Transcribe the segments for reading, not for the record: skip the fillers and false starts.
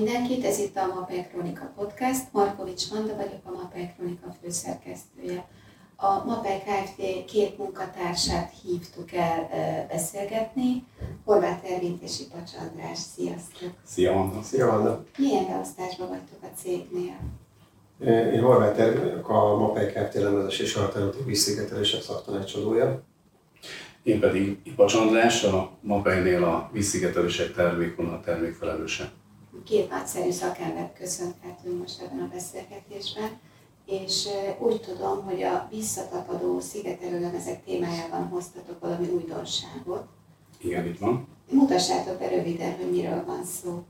mindenkit, ez itt a Mapei Krónika Podcast. Markovics Vanda vagyok, a Mapei Krónika főszerkesztője. A Mapei Kft. Két munkatársát hívtuk el beszélgetni, Horváth Ervint és Ipacs András. Sziasztok! Szia Vanda! Szia Vanda! Milyen beosztásban vagytok a cégnél? Én Horváth Ervin vagyok, a Mapei Kft. Lemezes és alternatív vízszigetelések szaktanácsadója. Én pedig Ipacs András, a Mapeinél a vízszigetelések termékvonal termékfelelőse. Két nagyszerű szakembert köszönhetünk most ebben a beszélgetésben, és úgy tudom, hogy a visszatapadó szigetelőlemezek témájában hoztatok valami újdonságot. Igen, így van. Mutassátok be röviden, hogy miről van szó.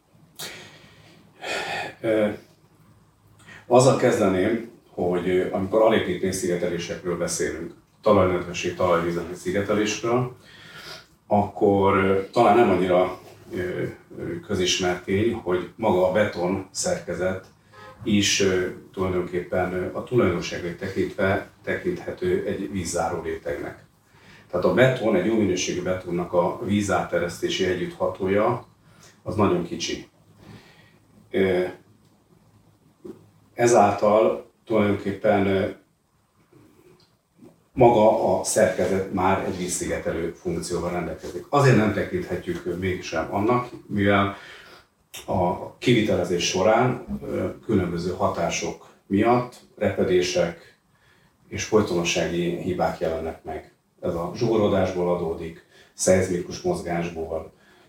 Azzal kezdeném, hogy amikor alépítmény szigetelésekről beszélünk, talajnedvesség, talajvízemű szigetelésről, akkor talán nem annyira közismert tény, hogy maga a beton szerkezet is tulajdonképpen a tulajdonságait tekintve tekinthető egy vízzáró rétegnek. Tehát a beton, egy jó minőségű betonnak a vízátteresztési együtthatója az nagyon kicsi. Ezáltal tulajdonképpen maga a szerkezet már egy vízszigetelő funkcióval rendelkezik. Azért nem tekinthetjük mégsem annak, mivel a kivitelezés során különböző hatások miatt repedések és folytonossági hibák jelennek meg. Ez a zsugorodásból adódik, szeizmikus mozgásból,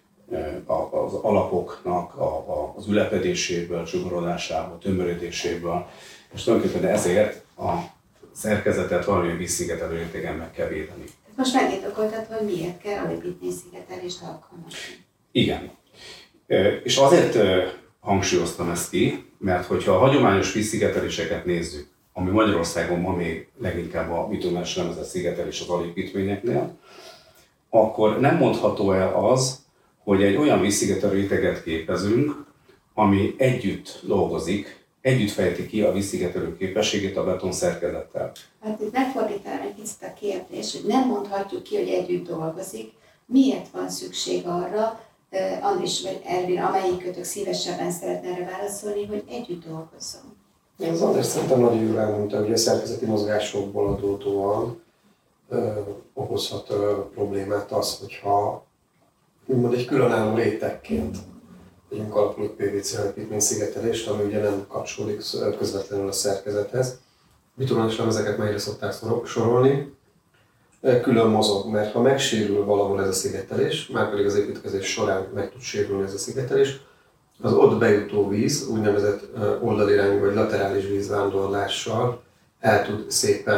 az alapoknak az ülepedéséből, zsugorodásából, tömörödéséből, és tulajdonképpen ezért a szerkezetet valamilyen vízszigetelő rétegen meg kell védeni. Most megindokoltad, hogy miért kell alépítményszigetelést alkalmazni. Igen. És azért hangsúlyoztam ezt ki, mert hogyha a hagyományos vízszigeteléseket nézzük, ami Magyarországon ma még leginkább a bitumenes lemezes szigetelés az alépítményeknél, akkor nem mondható el az, hogy egy olyan vízszigetelő réteget képezünk, ami együtt dolgozik, együtt fejti ki a vízszigetelő képességét a beton szerkezettel. Hát itt megfordítanám egy picit a kérdést, hogy nem mondhatjuk ki, hogy együtt dolgozik. Miért van szükség arra, Andris vagy Ervin, amelyikőtök szívesebben szeretne erre válaszolni, hogy együtt dolgozzon? Az András szerintem nagyon jól elmondta, hogy a szerkezeti mozgásokból adódóan okozhat problémát az, hogyha úgymond egy különálló rétegként vegyünk alapul PVC alépítményszigetelést, ami ugye nem kapcsolódik közvetlenül a szerkezethez. Bitumenes lemezeket melyre szokták sorolni, külön mozog, mert ha megsérül valahol ez a szigetelés, márpedig az építkezés során meg tud sérülni ez a szigetelés, az ott bejutó víz, úgynevezett oldalirányú vagy laterális vízvándorlással el tud szépen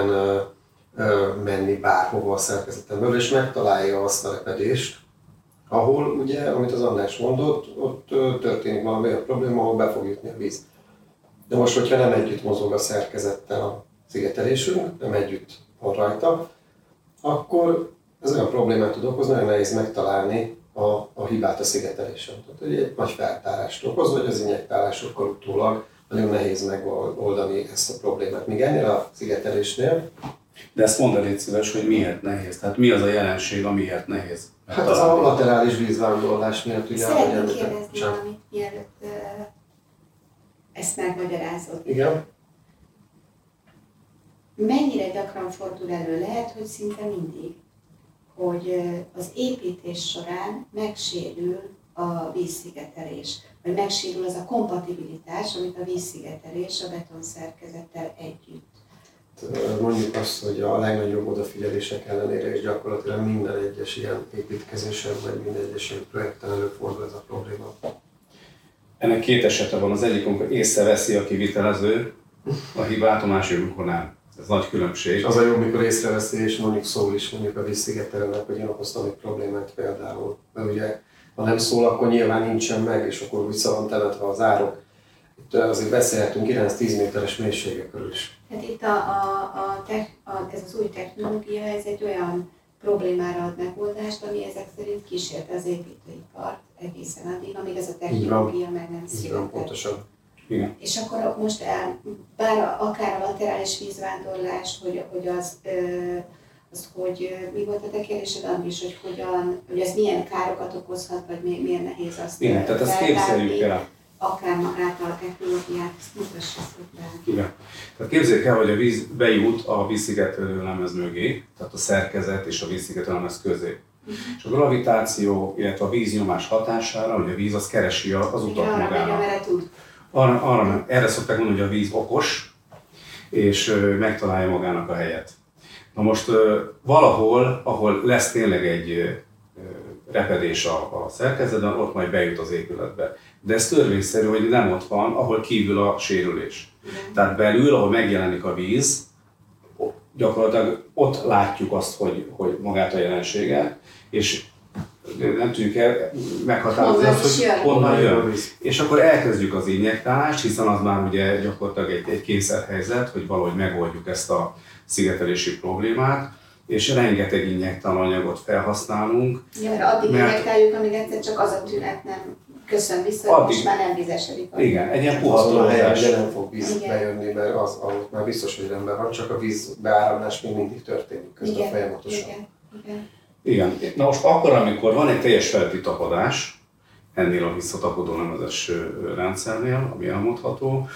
menni bárhova a szerkezeten belül, és megtalálja azt a repedést, ahol ugye, amit az András mondott, ott történik valami olyan probléma, ahol be fog jutni a víz. De most, hogyha nem együtt mozog a szerkezettel a szigetelésünk, nem együtt van rajta, akkor ez olyan problémát tud okozni, nagyon nehéz megtalálni a hibát a szigetelésen. Tehát egy nagy feltárást okoz, vagy az injektálásokkal utólag nagyon nehéz megoldani ezt a problémát. Míg ennél a szigetelésnél. De ezt mondd el, légy szíves, hogy miért nehéz? Tehát mi az a jelenség, amiért nehéz? Hát az a laterális vízvándorlás miatt ugye... Szeretném kérdezni valamit, mielőtt ezt megmagyarázod. Igen. Mennyire gyakran fordul elő, lehet, hogy szinte mindig, hogy az építés során megsérül a vízszigetelés, vagy megsérül az a kompatibilitás, amit a vízszigetelés a betonszerkezettel együtt. Mondjuk azt, hogy a legnagyobb odafigyelések ellenére is gyakorlatilag minden egyes ilyen építkezésen, vagy minden egyes ilyen projekten előfordul ez a probléma. Ennek két esete van. Az egyik, amikor észreveszi a kivitelező a hibát, a másik, amikor nem. Ez nagy különbség. Az a jó, mikor észreveszi, és mondjuk szól is mondjuk a vízszigetelőnek, hogy én okoztam egy problémát például. Mert ugye, ha nem szól, akkor nyilván nincsen meg, és akkor vissza van temetve az árok. Itt azért beszélhetünk 9-10 méteres mélysége körül is. Hát itt ez az új technológia, ez egy olyan problémára ad megoldást, ami ezek szerint kísérte az építőipart egészen addig, amíg ez a technológia meg nem született. Így van, pontosan. Igen. És akkor most bár akár a laterális vízvándorlást, hogy mi volt a te kérdésed, Andris, hogy ez milyen károkat okozhat, vagy miért nehéz azt igen, tehát ezt képzeljük el. akár magát a technológiát, ezt mutassatok be. Igen. Tehát képzeljék el, hogy a víz bejut a vízszigetelő lemez mögé, tehát a szerkezet és a vízszigetelő lemez közé. És a gravitáció, illetve a víznyomás hatására, hogy a víz az keresi az utat magának. Erre szokták mondani, hogy a víz okos, és megtalálja magának a helyet. Na most valahol, ahol lesz tényleg egy repedés a szerkezetben, ott majd bejut az épületbe. De ez törvényszerű, hogy nem ott van, ahol kívül a sérülés. Tehát belül, ahol megjelenik a víz, gyakorlatilag ott látjuk azt, hogy magát a jelenséget, és nem tudjuk meghatározni azt, hogy honnan jön. És akkor elkezdjük az injektálást, hiszen az már ugye gyakorlatilag egy kényszerhelyzet, hogy valahogy megoldjuk ezt a szigetelési problémát, és rengeteg injektálóanyagot felhasználunk. Ja, mert addig injektáljuk, amíg egyszer csak az a tünet nem köszön vissza, hogy most már nem vízesedik. Igen, egy ilyen puhatolódás. De nem fog víz bejönni, mert az már biztos, hogy rendben van, csak a víz beáramlás még mindig történik közben folyamatosan. Igen. Na most akkor, amikor van egy teljes felületi tapadás, ennél a visszatapadó lemezes rendszernél, ami elmondható,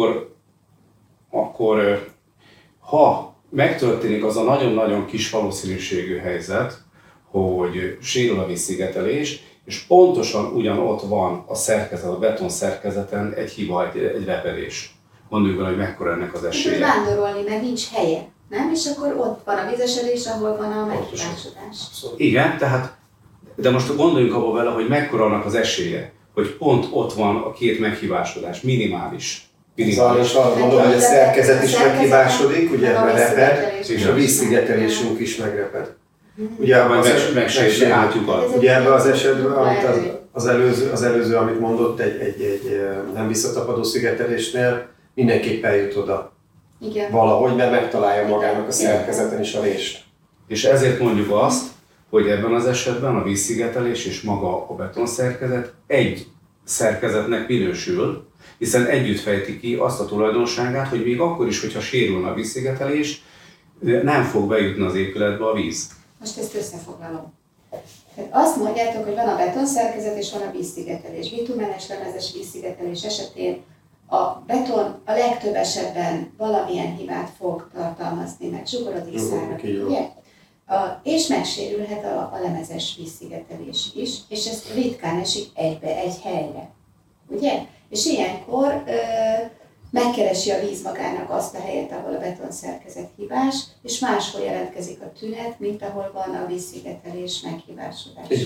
akkor ha megtörténik az a nagyon-nagyon kis valószínűségű helyzet, hogy sérül a vízszigetelés, és pontosan ugyanott van a szerkezet, a beton szerkezeten egy hiba, egy repedés. Gondoljuk bele, hogy mekkora ennek az esélye. Vándorolni, mert nincs helye, nem? És akkor ott van a vízesedés, ahol van a meghibásodás. Igen, tehát, de most gondoljunk abba vele, hogy mekkora annak az esélye, hogy pont ott van a két meghibásodás, minimális. Szóval is arra mondom, hogy a szerkezet is meghibásodik, ugye megreped, és a vízszigetelésünk is megreped. Ugye ebben az esetben, amit az előző, amit mondott, egy nem visszatapadó szigetelésnél, mindenképp eljut oda. Igen. Valahogy, mert megtalálja magának a szerkezeten is a rést. És ezért mondjuk azt, hogy ebben az esetben a vízszigetelés és maga a betonszerkezet egy szerkezetnek minősül, hiszen együtt fejti ki azt a tulajdonságát, hogy még akkor is, hogyha sérülne a vízszigetelés, nem fog bejutni az épületbe a víz. Most ezt összefoglalom. Tehát azt mondjátok, hogy van a betonszerkezet és van a vízszigetelés. Bitumenes lemezes vízszigetelés esetén a beton a legtöbb esetben valamilyen hibát fog tartalmazni, meg zsugorodik, szárad, ugye? És megsérülhet a lemezes vízszigetelés is, és ez ritkán esik egybe, egy helyre, ugye? És ilyenkor megkeresi a víz magának azt a helyet, ahol a betonszerkezet hibás, és máshol jelentkezik a tünet, mint ahol van a vízszigetelés meghibásodás.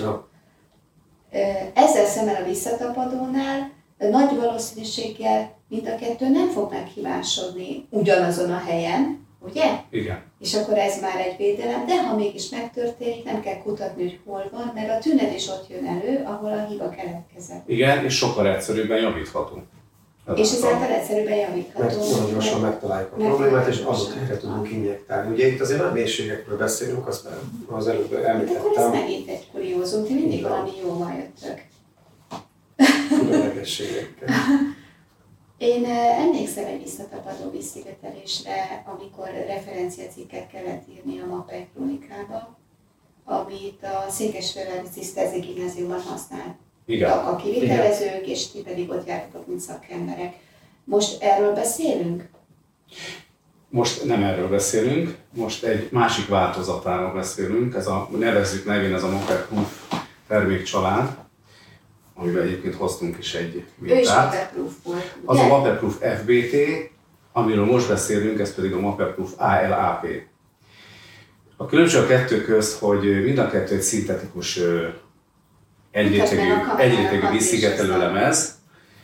Ezzel szemben a visszatapadónál nagy valószínűséggel mind a kettő nem fog meghibásodni ugyanazon a helyen, ugye? Igen. És akkor ez már egy védelem, de ha mégis megtörténik, nem kell kutatni, hogy hol van, mert a tünet is ott jön elő, ahol a hiba keletkezett. Igen, és sokkal egyszerűbben javítható. És ezáltal egyszerűen javítható. Nagyon gyorsan megtaláljuk a problémát, és azot helyre tudunk injektálni. Ugye itt azért nagy mélységekről beszélünk, azt már az előbb említettem. Akkor ez megint egy kuriózum, ti mindig valami jóval jöttök. Különlegességekkel. Én emlékszem egy visszatapadó vízszigetelésre, amikor referenciacikket kellett írni a MAPEK kronikába, amit a Székesfehérvári Ciszterzi Gimnáziumban használtak a kivitelezők, és ti pedig ott jártatok, mint szakemberek. Most erről beszélünk? Most nem erről beszélünk, most egy másik változatáról beszélünk, nevezzük nevén ez a MAPEK-Proof termékcsalád, amiben egyébként hoztunk is egy mintát. Ő is MAPEK-Proof volt. Az a MAPEK-Proof FBT, amiről most beszélünk, ez pedig a MAPEK-Proof ALAP. A különbség a kettő közt, hogy mind a kettő egy szintetikus egyrétegű vízszigetelő lemez.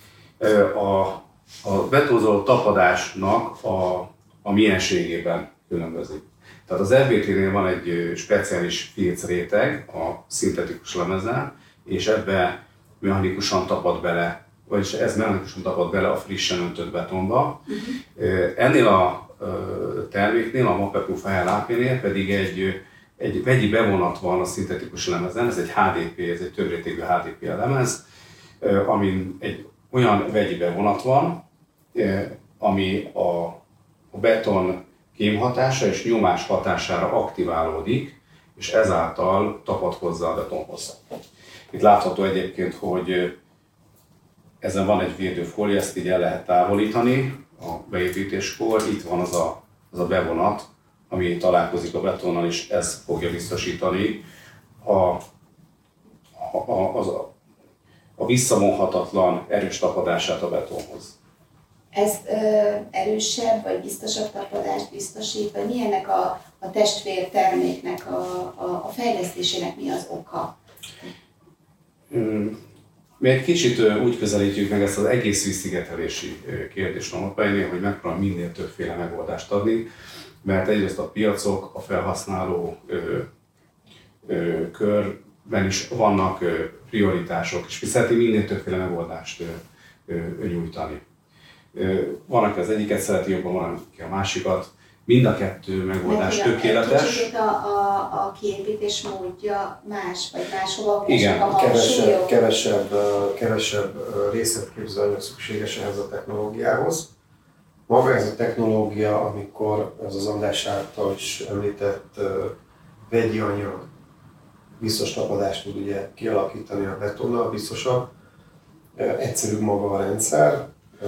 A betonzó tapadásnak a mienségében különbözik. Tehát az FBT-nél van egy speciális filcréteg a szintetikus lemezen, és ebbe mechanikusan tapad bele, vagyis ez mechanikusan tapad bele a frissen öntött betonba. Ennél a terméknél, a MAPEK-Proof ALAP-nél pedig egy vegyi bevonat van a szintetikus lemezen, ez egy HDP, ez egy többrétegű HDP lemez, amin egy olyan vegyi bevonat van, ami a beton kémhatása és nyomás hatására aktiválódik, és ezáltal tapad hozzá a betonhoz. Itt látható egyébként, hogy ezen van egy védőfólia, ezt így el lehet távolítani a beépítéskor. Itt van az a bevonat, ami találkozik a betonnal, és ez fogja biztosítani a visszavonhatatlan erős tapadását a betonhoz. Ez erősebb vagy biztosabb tapadást biztosít, vagy mi ennek a testvér terméknek a fejlesztésének mi az oka? Mi egy kicsit úgy közelítjük meg ezt az egész vízszigetelési kérdést a Mapeinél, hogy megpróbálunk minél többféle megoldást adni, mert egyrészt a piacok, a felhasználó körben is vannak prioritások, és mi szeretnénk minél többféle megoldást nyújtani. Van, aki az egyiket szereti jobban, van, aki a másikat. Mind a kettő megoldás tökéletes. Kicsit a kiépítés módja más, vagy máshova igen, a kevesebb részletképző anyag szükséges ehhez a technológiához. Maga ez a technológia, amikor az András által is említett vegyi anyag biztos tapadást tud ugye kialakítani a betonnal, biztosabb, egyszerűbb maga a rendszer,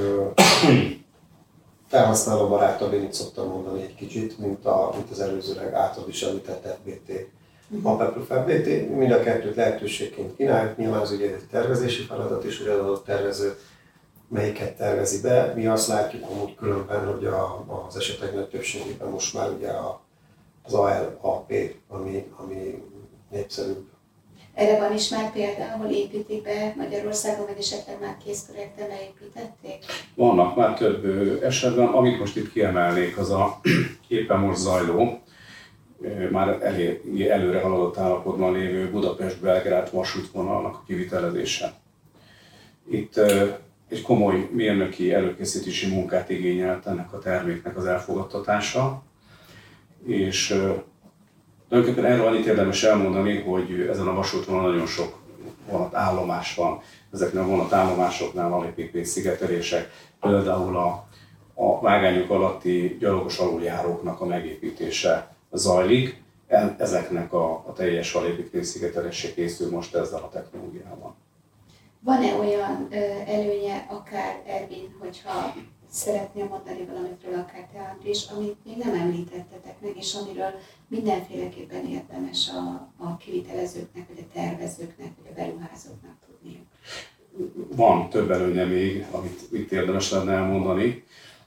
felhasználóbarátabb, én így szoktam mondani egy kicsit, mint az előzőleg által is említett FBT, APEP FBT. Mind a kettőt lehetőségként kínáljuk, nyilván az ugye egy tervezési feladat is, hogy az adott tervező melyiket tervezi be. Mi azt látjuk amúgy különben, hogy az esetek nagy többségében most már ugye az ALAP, ami népszerűbb. Erre van is már példa, ahol építik be Magyarországon, vagy esetleg már készprojekten beépítették? Vannak már több esetben, amit most itt kiemelnék, az a éppen most zajló, már elég előre haladott állapotban lévő Budapest-Belgrád vasútvonalnak a kivitelezése. Itt egy komoly mérnöki előkészítési munkát igényelt ennek a terméknek az elfogadtatása, és tulajdonképpen erről annyit érdemes elmondani, hogy ezen a vasútvonalon nagyon sok vonatállomás van. Ezeknél a vonatállomásoknál van építmény szigetelések, például a vágányok alatti gyalogos aluljáróknak a megépítése zajlik. Ezeknek a teljes alépítmény szigetelése készül most ezzel a technológiával. Van-e olyan előnye, akár Ervin, hogyha szeretnél mondani valamitről, akár te Andris, amit még nem említettetek meg, és amiről mindenféleképpen érdemes a kivitelezőknek, vagy a tervezőknek, vagy a beruházóknak tudniuk? Van több előnye még, amit itt érdemes lenne elmondani.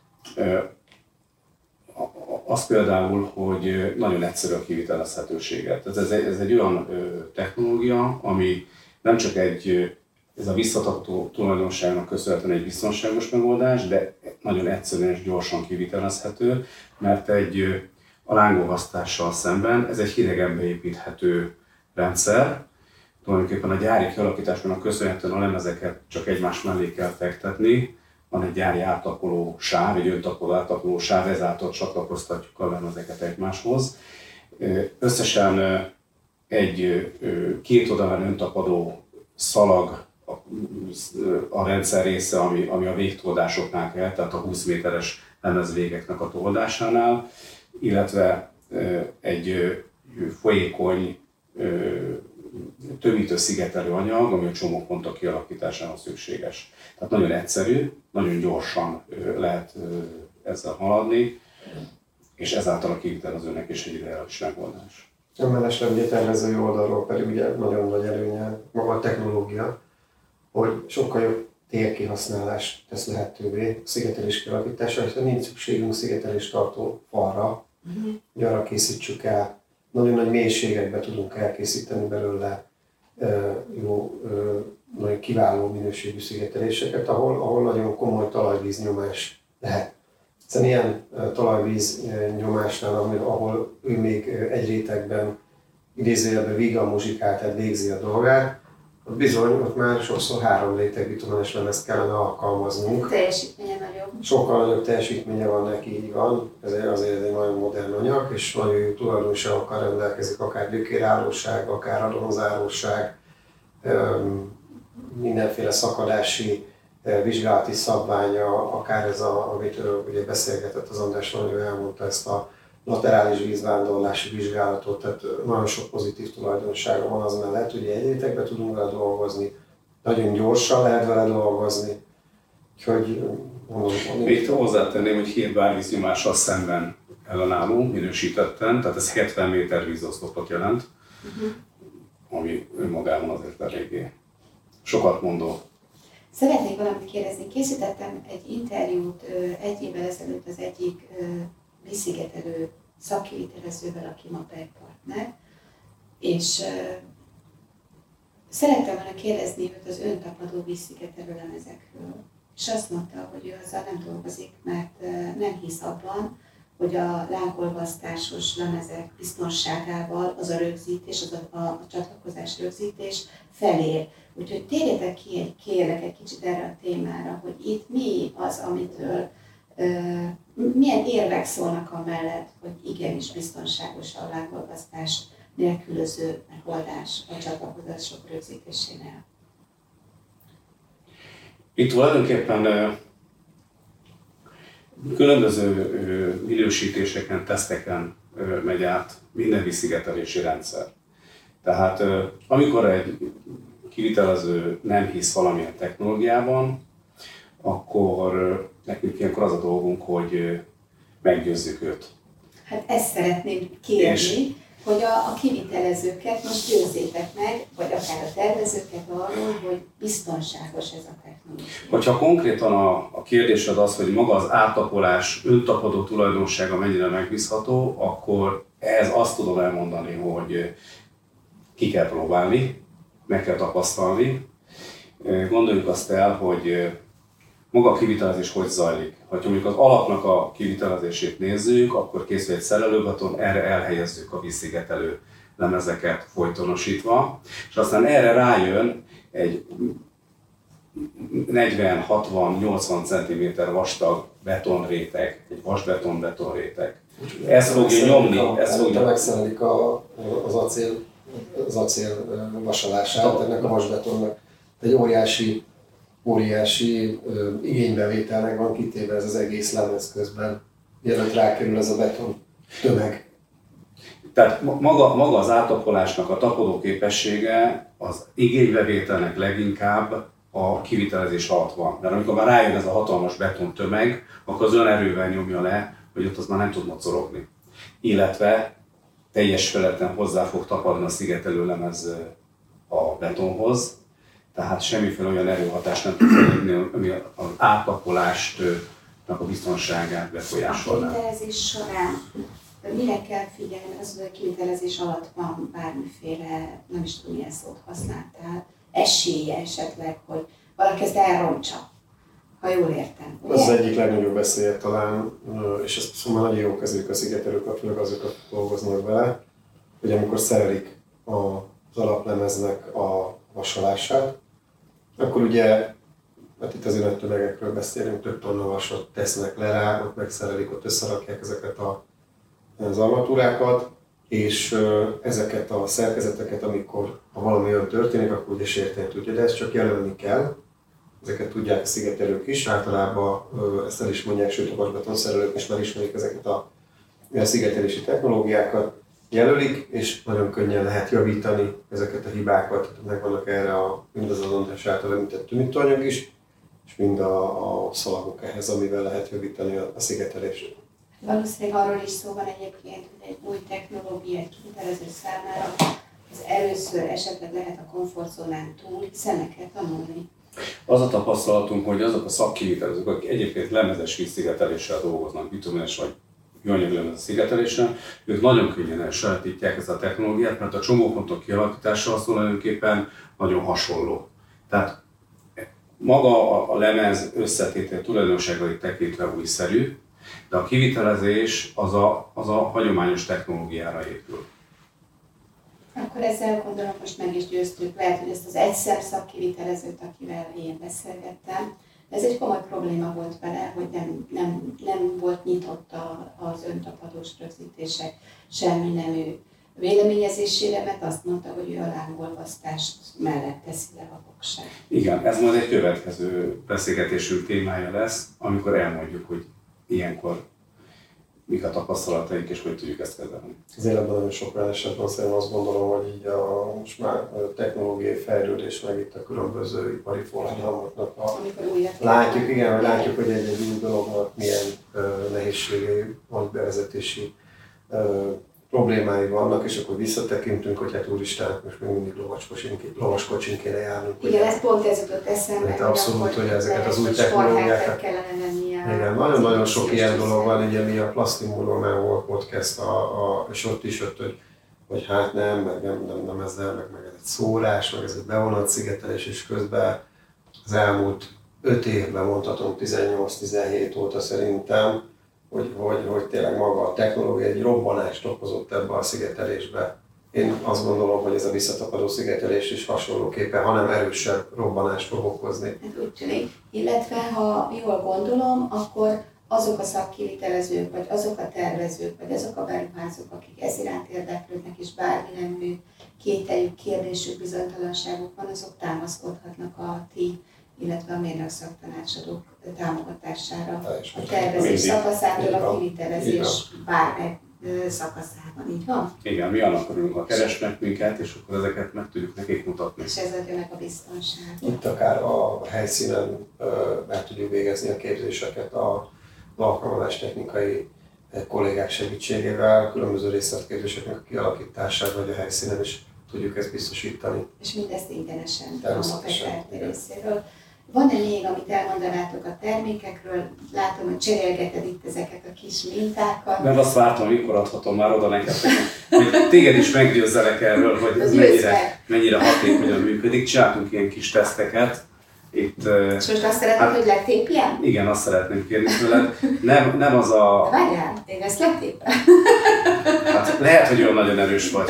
Az például, hogy nagyon egyszerű a kivitelezhetősége. Ez egy olyan technológia, ami nem csak ez a visszatartó tulajdonságnak köszönhetően egy biztonságos megoldás, de nagyon egyszerűen és gyorsan kivitelezhető, mert a lángolvasztással szemben ez egy hidegen beépíthető rendszer. Tulajdonképpen a gyári kialakításnak köszönhetően a lemezeket csak egymás mellé kell fektetni, van egy gyári átapoló sáv, egy öntapoló átapoló sáv, ezáltal csatlakoztatjuk a lemezeket egymáshoz. Összesen egy két oldalán öntapadó szalag a rendszer része, ami a végtoldásoknál kell, tehát a 20 méteres lemezvégeknek a toldásánál, illetve egy folyékony tömítő szigetelő anyag, ami a csomópontok kialakításához szükséges. Tehát nagyon egyszerű, nagyon gyorsan lehet ezzel haladni, és ezáltal a kivitelezőnek is egy ideális megoldás. Mellesleg ugye tervezői oldalról pedig ugye nagyon nagy előnye maga a technológia, hogy sokkal jobb térkihasználást tesz lehetővé a szigetelés kialakítása, és nincs szükségünk szigetelést tartó falra, hogy arra készítsük el. Nagyon nagy mélységekbe tudunk elkészíteni belőle nagyon kiváló minőségű szigeteléseket, ahol nagyon komoly talajvíznyomás lehet. Hiszen ilyen talajvíznyomásnál, ahol ő még egy rétegben idézőjelben vígan muzsikál, tehát végzi a dolgát, bizony, ott már sokszor 3 réteg bitonos lemezt kellene alkalmaznunk. Teljesítménye nagyobb. Sokkal nagyobb teljesítménye van neki, így van. Ez azért egy nagyon modern anyag, és nagyon jó tulajdonságokkal rendelkezik, akár gyökérállóság, akár radonzáróság, mindenféle szakadási vizsgálati szabványa, akár ez, amit ugye beszélgetett az András, nagyon elmondta ezt a laterális vízvándorlási vizsgálatot, tehát nagyon sok pozitív tulajdonsága van az mellett, hogy egy rétegben tudunk vele dolgozni, nagyon gyorsan lehet vele dolgozni. Úgyhogy még hozzátenném, hogy 7 bar víznyomással szemben ellenálló, minősítetten, tehát ez 70 méter vízoszlopot jelent, ami önmagában azért eléggé sokat mondó. Szeretnék valamit kérdezni. Készítettem egy interjút 1 évvel ezelőtt az egyik vízszigetelő szakkivitelezővel, aki ma partner, és szerettem volna kérdezni őt az öntapadó vízszigetelő lemezekről. És azt mondta, hogy ő azzal nem dolgozik, mert nem hisz abban, hogy a lángolvasztásos lemezek biztonságával az a rögzítés, a csatlakozás rögzítés felér. Úgyhogy térjetek ki kérlek egy kicsit erre a témára, hogy itt mi az, amitől, milyen érvek szólnak amellett, hogy igenis biztonságos a lángolvasztást nélkülöző megoldás a csatlakozások rögzítésénél. Itt tulajdonképpen különböző minősítéseken, teszteken megy át minden vízszigetelési rendszer. Tehát amikor egy kivitelező nem hisz valamilyen technológiában, akkor nekünk ilyenkor az a dolgunk, hogy meggyőzzük őt. Hát ezt szeretném kérni, hogy a kivitelezőket most győzzétek meg, vagy akár a tervezőket arról, hogy biztonságos ez a technológia. Hogyha konkrétan a kérdésed az, hogy maga az átapolás öntapadó tulajdonsága mennyire megbízható, akkor ehhez azt tudom elmondani, hogy ki kell próbálni, meg kell tapasztalni. Gondoljuk azt el, hogy maga a kivitelezés hogy zajlik. Ha mondjuk az alapnak a kivitelezését nézzük, akkor készül egy szerelőbeton, erre elhelyezzük a vízszigetelő lemezeket folytonosítva, és aztán erre rájön egy 40-60-80 cm vastag betonréteg, egy vasbeton-betonréteg. Ez fogja nyomni, megszerelik az acél vasalását ennek a vasbetonnak. Egy óriási igénybevételnek van kitéve ez az egész lemez közben, mielőtt rákerül ez a beton tömeg. Tehát maga az átapolásnak a tapadó képessége az igénybevételnek leginkább a kivitelezés alatt van. Mert amikor már rájön ez a hatalmas beton tömeg, akkor az olyan erővel nyomja le, hogy ott az már nem tud mocorogni. Illetve teljes felületen hozzá fog tapadni a szigetelő lemez a betonhoz, tehát semmiféle olyan erőhatást nem tud elérni, ami az átapolásnak a biztonságát befolyásolná. A kivitelezés során mire kell figyelni, az, hogy a kivitelezés alatt van bármiféle, nem is tudom milyen szót használ, tehát esélye esetleg, hogy valaki ezt elrontsa, ha jól értem. Ez az egyik legnagyobb veszélye talán, és ezt szóval nagyon jó kezdődik a szigetelők, főleg azok, akik dolgoznak vele, hogy amikor szerelik az alaplemeznek a vasalását, akkor ugye, hát itt azért nagy tömegekről beszélünk, több tonna vasat tesznek le rá, ott megszerelik, ott összerakják ezeket az armatúrákat, és ezeket a szerkezeteket, amikor ha valami olyan történik, akkor ugye sérteni tudja, de ezt csak jelölni kell. Ezeket tudják a szigetelők is, általában ezt el is mondják, sőt a vasbetonszerelők is már ismerik ezeket a szigetelési technológiákat, jelölik, és nagyon könnyen lehet javítani ezeket a hibákat, megvannak erre mind az András által említett tűmítőanyag is, és mind a szalagok ehhez, amivel lehet javítani a szigetelést. Valószínűleg arról is szó van egyébként, hogy egy új technológia egy kivitelező számára az először esetleg lehet a komfortzónán túl, hiszen meg kell tanulni. Az a tapasztalatunk, hogy azok a szakkivitelezők, akik egyébként lemezes vízszigeteléssel dolgoznak, bitumenes vagy műanyaglemez szigetelésen, ők nagyon könnyen elsajátítják ezt a technológiát, mert a csomópontok kialakítása az tulajdonképpen nagyon hasonló. Tehát maga a lemez összetétel tulajdonságait tekintve újszerű, de a kivitelezés az a hagyományos technológiára épül. Akkor ezzel gondolom most meg is győztük. Lehet, hogy ezt az egyszer szakkivitelezőt, akivel én beszélgettem, ez egy komoly probléma volt vele, hogy nem volt nyitott az öntapadós rögzítések semmi nemű véleményezésére, mert azt mondta, hogy ő a lángolvasztást mellett teszi le a fogság. Igen, ez majd egy következő beszélgetésünk témája lesz, amikor elmondjuk, hogy ilyenkor mik a tapasztalataink, és hogy tudjuk ezt kezelni. Az életben nagyon sok olyan esetben szerintem azt gondolom, hogy így most már a technológiai fejlődés, meg itt a különböző ipari forradalmaknak látjuk, igen, látjuk, hogy egy új dolognak milyen nehézségei vagy bevezetési problémái vannak, és akkor visszatekintünk, hogy hát úristen, most még mindig lovaskocsin kéne járnunk. Igen, ez pont ez jutott eszembe. Hát abszolút, hogy ezeket az új technológiákat kellene lennie. Igen, nagyon-nagyon sok ilyen dolog van, ugye mi a Plastimúról volt podcast, és ott is jött, hogy hát nem, meg nem ezzel, meg ez egy szórás, meg ez egy bevonatszigetelés, és közben az elmúlt 5 évben, mondhatom 18-17 óta szerintem, hogy tényleg maga a technológia egy robbanást okozott ebbe a szigetelésbe. Én azt gondolom, hogy ez a visszatapadó szigetelés is hasonlóképpen, hanem erősebb robbanást fog okozni. Hát úgy tűnik. Illetve, ha jól gondolom, akkor azok a szakkivitelezők, vagy azok a tervezők, vagy azok a beruházók, akik ez iránt érdeklődnek, és bármi nemű kételjük, kérdésük, bizonytalanságuk van, azok támaszkodhatnak a ti, illetve a mérnök szaktanácsadók támogatására. A tervezés szakaszától a kivitelezés bármely szakaszában, így van? Igen, mi annak örülünk, ha keresnek minket, és akkor ezeket meg tudjuk nekik mutatni. És ez adja meg a biztonságot. Itt akár a helyszínen meg tudjuk végezni a képzéseket az alkalmazás technikai kollégák segítségével, különböző részletképzéseknek a kialakítását, vagy a helyszínen is tudjuk ezt biztosítani. És mindezt ingyenesen a MAPEK részéről. Van-e még, amit elmondanátok a termékekről? Látom, hogy cserélgeted itt ezeket a kis mintákat. Mert azt vártam, mikor adhatom már oda neked, hogy téged is meggyőzzelek erről, hogy ez mennyire hatékonyan működik. Csináltunk ilyen kis teszteket. Itt, és most azt szeretnéd, hogy letépjen? Igen, azt szeretném kérni tőled. Nem az a... Várjál, én ezt letépem. Hát lehet, hogy olyan nagyon erős vagy,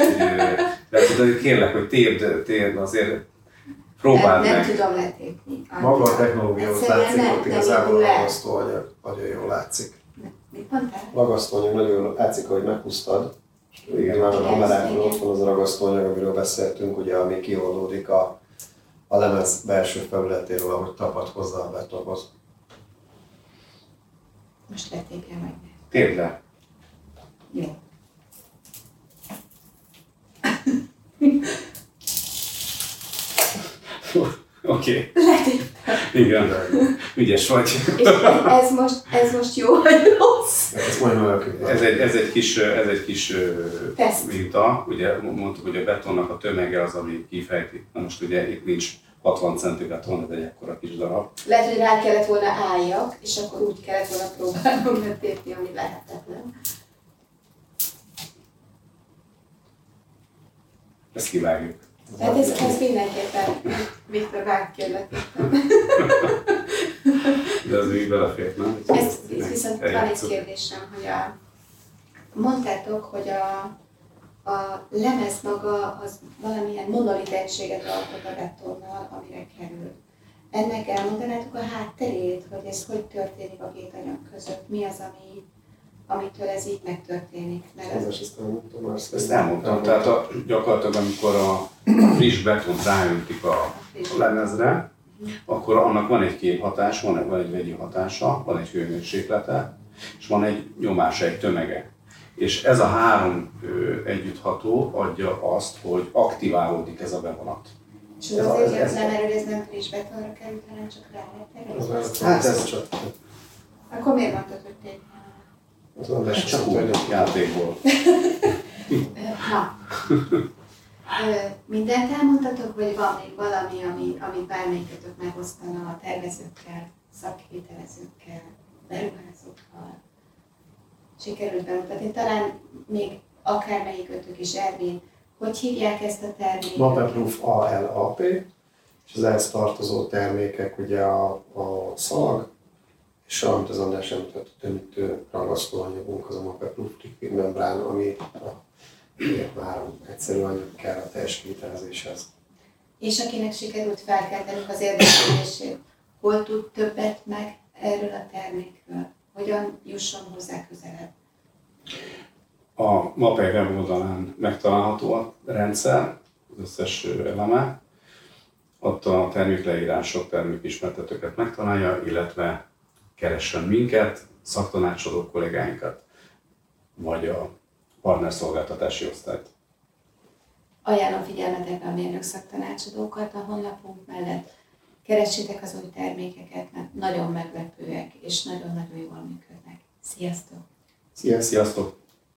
de kérlek, hogy tépd azért. Próbáld nem meg. tudom letépni. Maga a technológia ott látszik, ott igazából a ragasztóanyag nagyon jól látszik. Mit mondtál? Ragasztóanyag nagyon jól látszik, ahogy meghúztad. Igen, már a kamerákon ott van az a ragasztóanyag, amiről beszéltünk, ugye, ami kioldódik a lemez belső felületéről, ahogy tapad hozzá a betonhoz. Most letépjem meg. Tépd le. Jó. Oké. Letéptem. Igen, ügyes vagy. És ez most jó vagy rossz? Ez majdnem elképzelhető. Ez egy kis minta. Ugye mondtuk, hogy a betonnak a tömege az, ami kifejti. Na most ugye itt nincs 60 centi beton, ez egy ekkora kis darab. Lehet, hogy rá kellett volna álljak, és akkor úgy kellett volna próbálnom letépni, ami lehetetlen. Ezt kivágjuk. Hát ez mindenképpen Viktor vág ki, hogy letéptem. De az még belefért, nem? Ez viszont van egy kérdésem, hogy mondtátok, hogy a lemez maga az valamilyen monolit egységet alkot a betonnal, amire kerül. Ennek elmondanátok a hátterét, hogy ez hogy történik a két anyag között? Mi az, amitől ez így megtörténik? Ezt elmondtam. Tehát gyakorlatilag amikor a friss betont ráöntik a lemezre, akkor annak van egy képhatás, van egy vegyi hatása, van egy hőmérséklete, és van egy nyomása, egy tömege. És ez a három együttható adja azt, hogy aktiválódik ez a bevonat. És azért nem erről, ez nem friss betonra került, hanem csak rá lehet. Hát ez csak... Akkor miért mondtad, hogy tényleg? Az csak úgy játékból. Na. Mindent elmondtatok, vagy van még valami, amit bármelyikötök megosztana a tervezőkkel, szakkivitelezőkkel, beruházókkal? Sikerült bemutatni. Talán még akármelyikötök is, Ervin, hogy hívják ezt a terméket? MAPEProof ALAP, és az ehhez tartozó termékek ugye a szalag, és amit az András említett, a tömítő ragasztóanyagunk, az a MAPEProof liquid membrán, ami már egyszerű anyag kell a teljes kivitelezéshez. És akinek sikerült felkeltenünk az érdeklődését, hol tud többet meg erről a termékről? Hogyan jusson hozzá közelebb? A MAPEI weboldalán megtalálható a rendszer, az összes eleme. Ott a termékleírások, termékismertetőket megtalálja, illetve keressen minket, szaktanácsadó kollégáinkat. vagy a partnerszolgáltatási osztályt. Ajánlom figyelmetekbe a mérnök szaktanácsadókat a honlapunk mellett. Keressétek az új termékeket, mert nagyon meglepőek és nagyon-nagyon jól működnek. Sziasztok! Sziasztok!